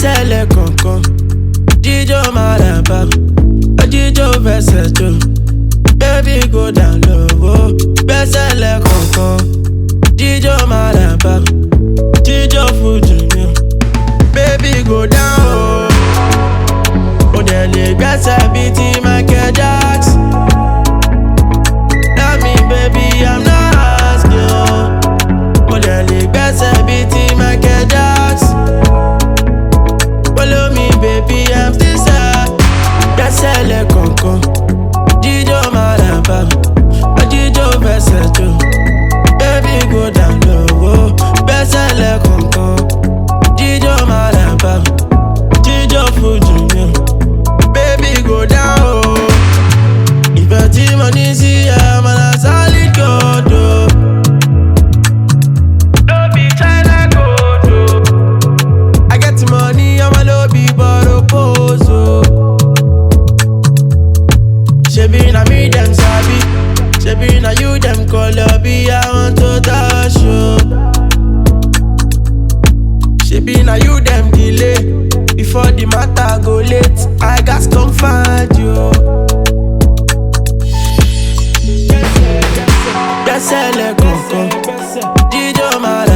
gbẹ́sẹ̀ lẹ́kọ̀ọ̀kan, jíjó máa dàbà, jíjó fẹsẹ̀ jò, baby go down low. Gbẹ́sẹ̀ lẹ́kọ̀ọ̀kan, jíjó máa dàbà, jíjó fújì mi, baby go down. Ó dẹ̀ lè gbẹ́sẹ̀ bíi ti Michael Jackson. Tell me baby I'm not asking. Ó dẹ̀ lè gbẹ́sẹ̀ bíi ti Michael Jackson. Follow me baby I'm still sad. Gbẹ́sẹ̀ lẹ́kọ̀ọ̀kan, jíjó máa dàbà, jíjó fẹsẹ̀ jò, baby go down low. Gbẹ́sẹ̀ lẹ́kọ̀ọ̀kan, jíjó máa dàbà, jíjó fújì mi, baby go down. Ìfẹ́ tí mo ní sí ẹ máa na solid gold o. No be China gold o. I get money, ọmọ ló bí bọ́rọ̀ pose o. Shebi na me dem sabi, shebi na you dem call be I want to touch you. Shebi na you dem delay, before the matter go late, I gats come find you. Gbẹ́sẹ̀ lẹ́kọ̀ọ̀kan, jíjó máa